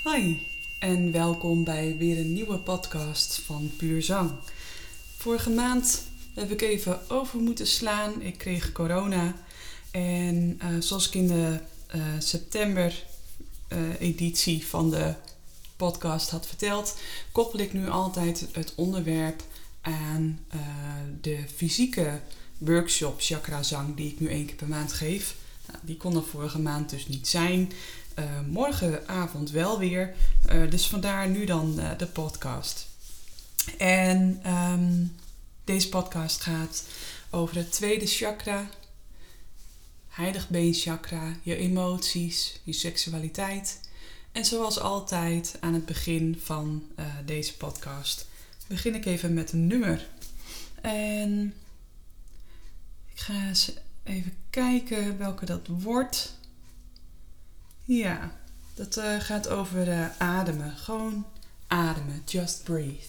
Hoi en welkom bij weer een nieuwe podcast van Puur Zang. Vorige maand heb ik even over moeten slaan. Ik kreeg corona en zoals ik in de september editie van de podcast had verteld, koppel ik nu altijd het onderwerp aan de fysieke workshop Chakra Zang die ik nu 1 keer per maand geef. Nou, die kon er vorige maand dus niet zijn. Morgenavond wel weer. Dus vandaar nu dan de podcast. En deze podcast gaat over het tweede chakra. Heiligbenchakra, je emoties, je seksualiteit. En zoals altijd aan het begin van deze podcast begin ik even met een nummer. En ik ga eens even kijken welke dat wordt. Ja, dat gaat over ademen. Gewoon ademen. Just breathe.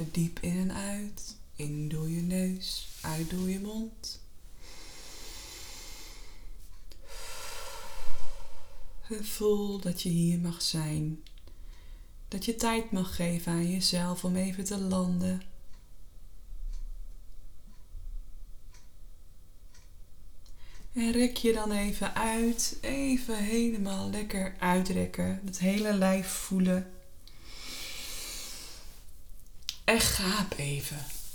Adem diep in en uit. In door je neus, uit door je mond. En voel dat je hier mag zijn. Dat je tijd mag geven aan jezelf om even te landen. En rek je dan even uit. Even helemaal lekker uitrekken. Het hele lijf voelen. En gaap even.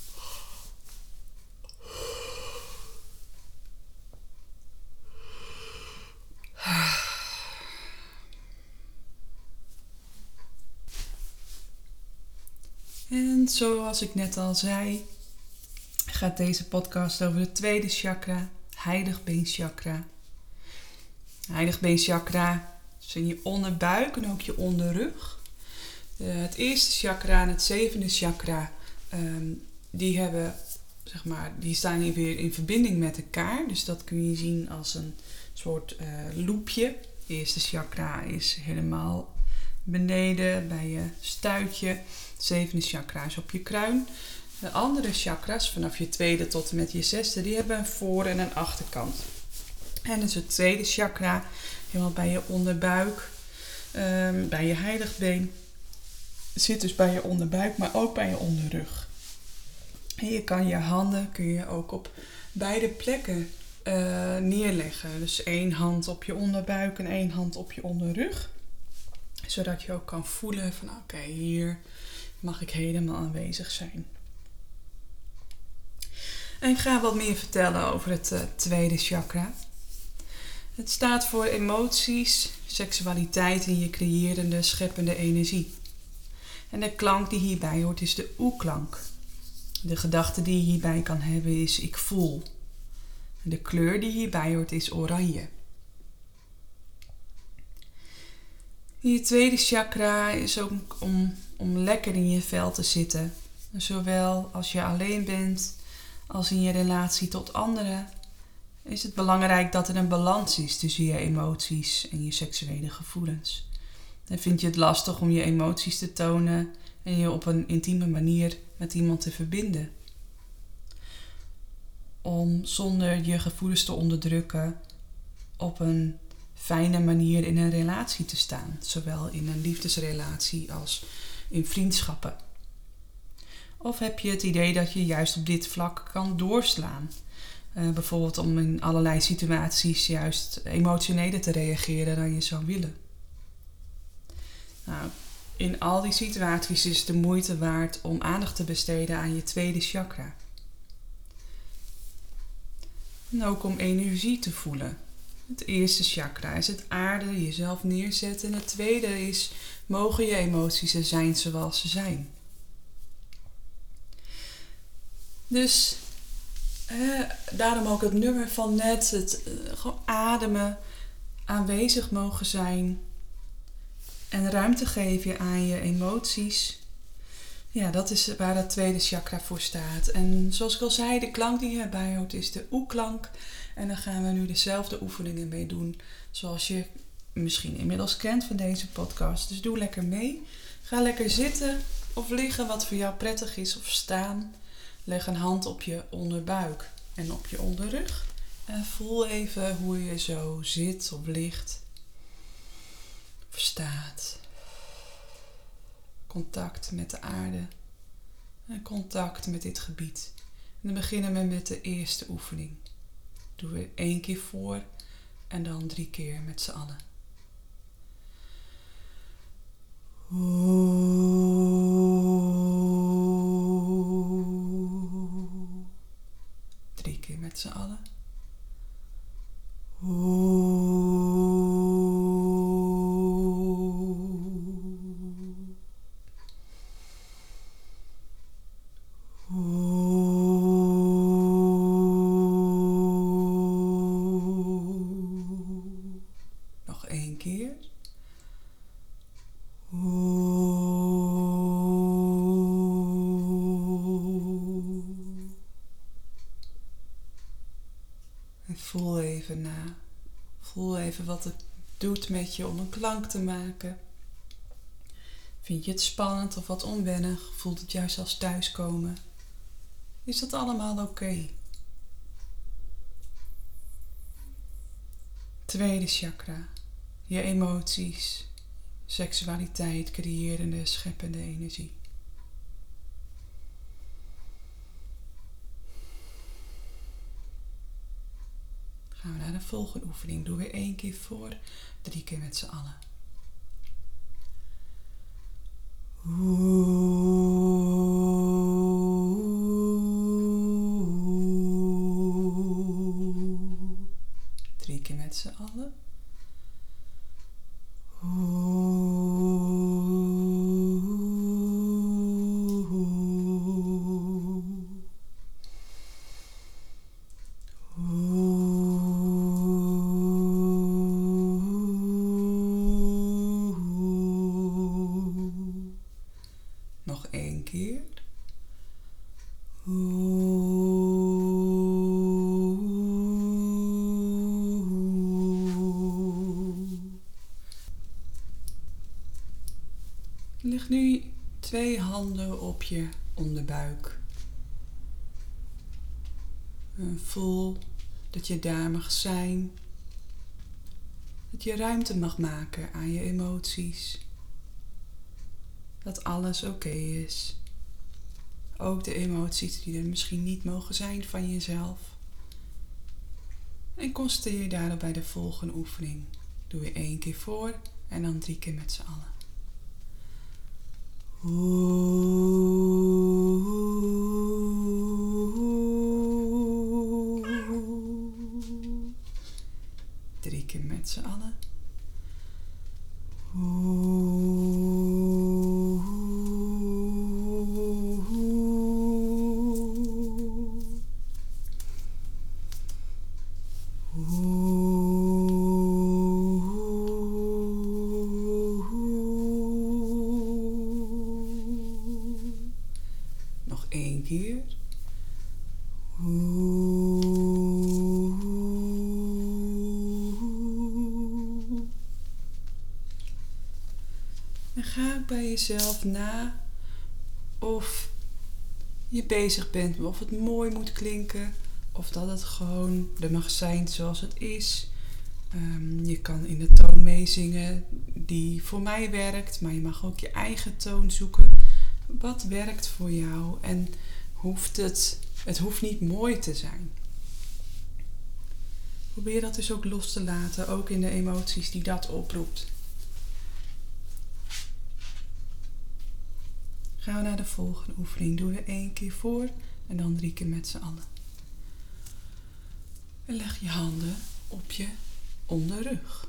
En zoals ik net al zei, gaat deze podcast over het tweede chakra, heiligbenchakra. Heiligbenchakra is in je onderbuik en ook je onderrug. Het eerste chakra en het zevende chakra, die staan hier weer in verbinding met elkaar. Dus dat kun je zien als een soort loopje. Het eerste chakra is helemaal beneden bij je stuitje. Het zevende chakra is op je kruin. De andere chakras, vanaf je tweede tot en met je zesde, die hebben een voor- en een achterkant. En dus het tweede chakra, helemaal bij je onderbuik, bij je heiligbeen. Zit dus bij je onderbuik, maar ook bij je onderrug. En je kan je handen ook op beide plekken neerleggen. Dus 1 hand op je onderbuik en 1 hand op je onderrug. Zodat je ook kan voelen van oké, hier mag ik helemaal aanwezig zijn. En ik ga wat meer vertellen over het tweede chakra. Het staat voor emoties, seksualiteit en je creërende, scheppende energie. En de klank die hierbij hoort is de oe-klank. De gedachte die je hierbij kan hebben is ik voel. En de kleur die hierbij hoort is oranje. Je tweede chakra is ook om lekker in je vel te zitten. Zowel als je alleen bent als in je relatie tot anderen is het belangrijk dat er een balans is tussen je emoties en je seksuele gevoelens. En vind je het lastig om je emoties te tonen en je op een intieme manier met iemand te verbinden? Om zonder je gevoelens te onderdrukken op een fijne manier in een relatie te staan. Zowel in een liefdesrelatie als in vriendschappen. Of heb je het idee dat je juist op dit vlak kan doorslaan? Bijvoorbeeld om in allerlei situaties juist emotioneler te reageren dan je zou willen. Nou, in al die situaties is het de moeite waard om aandacht te besteden aan je tweede chakra. En ook om energie te voelen. Het eerste chakra is het aarden, jezelf neerzetten. En het tweede is, mogen je emoties er zijn zoals ze zijn. Dus daarom ook het nummer van net, het gewoon ademen, aanwezig mogen zijn en ruimte geven aan je emoties. Ja, dat is waar dat tweede chakra voor staat. En zoals ik al zei, de klank die hierbij hoort is de oe-klank. En daar gaan we nu dezelfde oefeningen mee doen zoals je misschien inmiddels kent van deze podcast. Dus doe lekker mee. Ga lekker zitten of liggen wat voor jou prettig is of staan. Leg een hand op je onderbuik en op je onderrug. En voel even hoe je zo zit of ligt of staat. Contact met de aarde en contact met dit gebied. En dan beginnen we met de eerste oefening. Doen we 1 keer voor en dan 3 keer met z'n allen. 3 keer met z'n allen. Nog 1 keer. En voel even na. Voel even wat het doet met je om een klank te maken. Vind je het spannend of wat onwennig? Voelt het juist als thuiskomen? Is dat allemaal oké? Tweede chakra. Je emoties, seksualiteit, creërende, scheppende energie. Gaan we naar de volgende oefening. Doe weer 1 keer voor, 3 keer met z'n allen. 3 keer met z'n allen. 1 keer. Leg nu 2 handen op je onderbuik. En voel dat je daar mag zijn. Dat je ruimte mag maken aan je emoties. Dat alles oké is. Ook de emoties die er misschien niet mogen zijn van jezelf. En concentreer daarop bij de volgende oefening. Doe weer 1 keer voor en dan 3 keer met z'n allen. 3 keer met z'n allen. 1 keer. En ga bij jezelf na of je bezig bent, of het mooi moet klinken, of dat het gewoon er mag zijn zoals het is. Je kan in de toon meezingen die voor mij werkt, maar je mag ook je eigen toon zoeken. Wat werkt voor jou en het hoeft niet mooi te zijn. Probeer dat dus ook los te laten, ook in de emoties die dat oproept. Gaan we naar de volgende oefening. Doe er 1 keer voor en dan 3 keer met z'n allen. En leg je handen op je onderrug.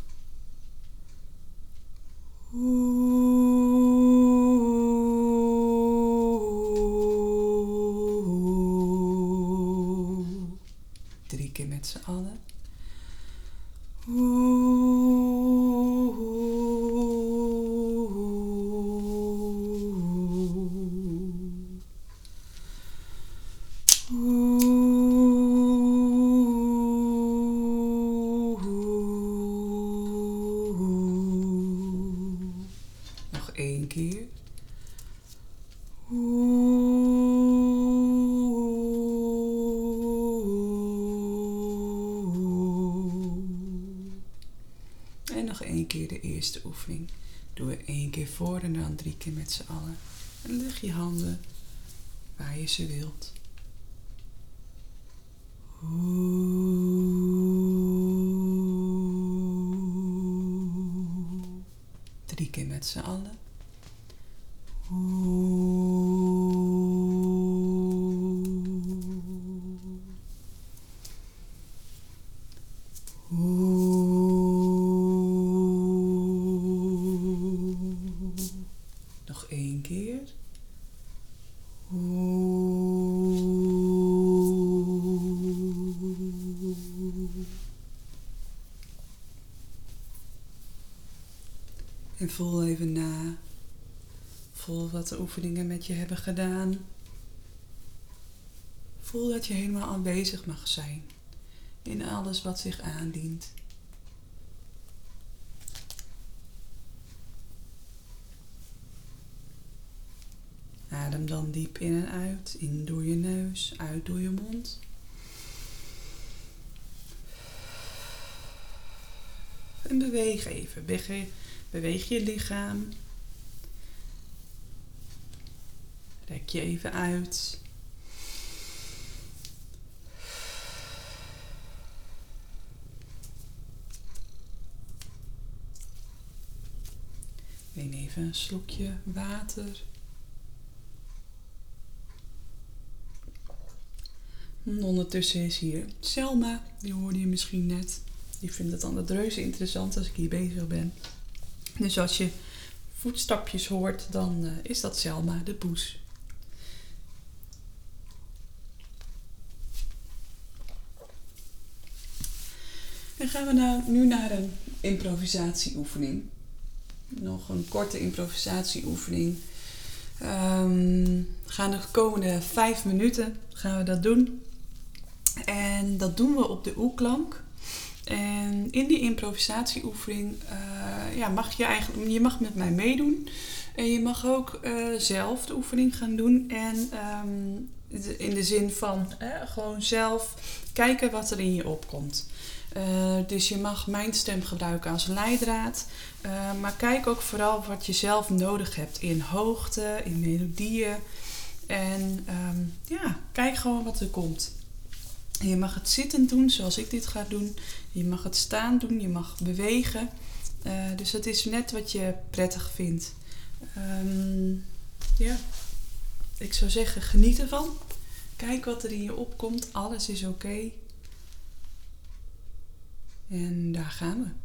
3 keer met z'n allen. Nog 1 keer. En nog 1 keer de eerste oefening. Doe er 1 keer voor en dan 3 keer met z'n allen. En leg je handen waar je ze wilt. 3 keer met z'n allen. Nog 1 keer. En voel even na. Voel wat de oefeningen met je hebben gedaan. Voel dat je helemaal aanwezig mag zijn in alles wat zich aandient. Adem dan diep in en uit. In door je neus, uit door je mond. En beweeg even. Beweeg je lichaam. Rek je even uit. Neem even een slokje water. En ondertussen is hier Selma, die hoorde je misschien net. Die vindt het dan reuze interessant als ik hier bezig ben. Dus als je voetstapjes hoort, dan is dat Selma, de poes. Dan gaan we nu naar een improvisatieoefening. Nog een korte improvisatieoefening. Gaan de komende 5 minuten gaan we dat doen. En dat doen we op de oeklank. En in die improvisatieoefening mag je mag met mij meedoen. En je mag ook zelf de oefening gaan doen. En in de zin van gewoon zelf kijken wat er in je opkomt. Dus je mag mijn stem gebruiken als leidraad. Maar kijk ook vooral wat je zelf nodig hebt in hoogte, in melodieën. En kijk gewoon wat er komt. En je mag het zittend doen zoals ik dit ga doen. Je mag het staan doen, je mag bewegen. Dus dat is net wat je prettig vindt. Ik zou zeggen, geniet ervan. Kijk wat er in je opkomt. Alles is oké. En daar gaan we.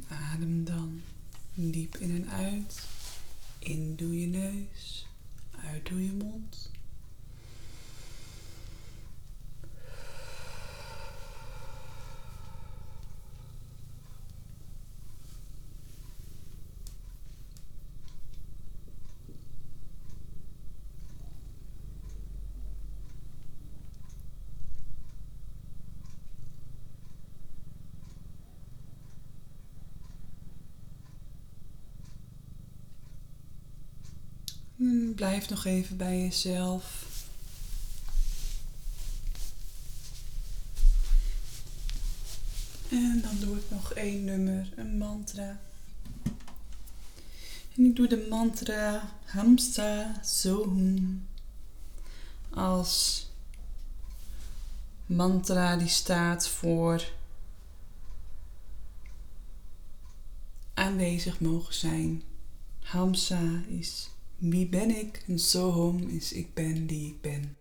Adem dan diep in en uit. In doe je neus, uit doe je mond. Blijf nog even bij jezelf. En dan doe ik nog 1 nummer, een mantra. En ik doe de mantra Hamsa Sohum als mantra die staat voor aanwezig mogen zijn. Hamsa is wie ben ik en Sohum is ik ben die ik ben.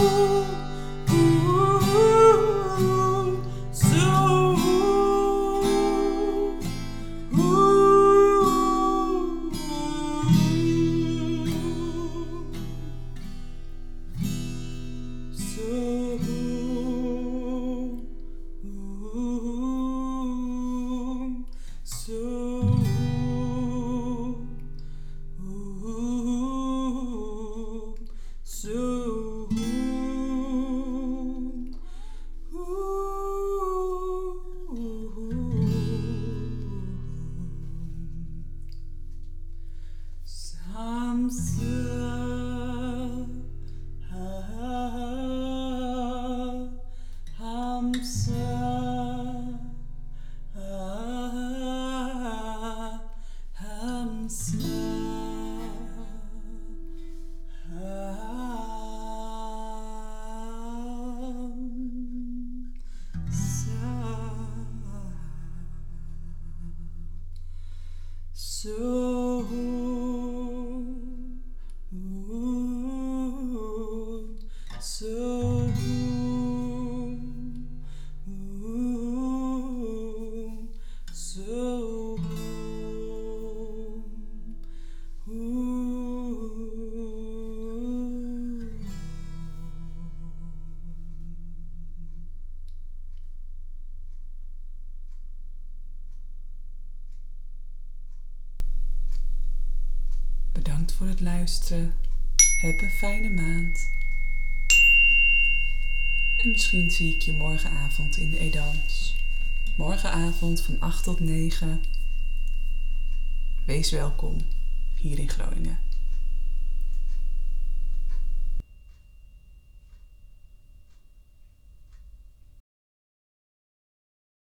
Bedankt voor het luisteren. Heb een fijne maand. En misschien zie ik je morgenavond in de Edans. Morgenavond van 8 tot 9. Wees welkom hier in Groningen.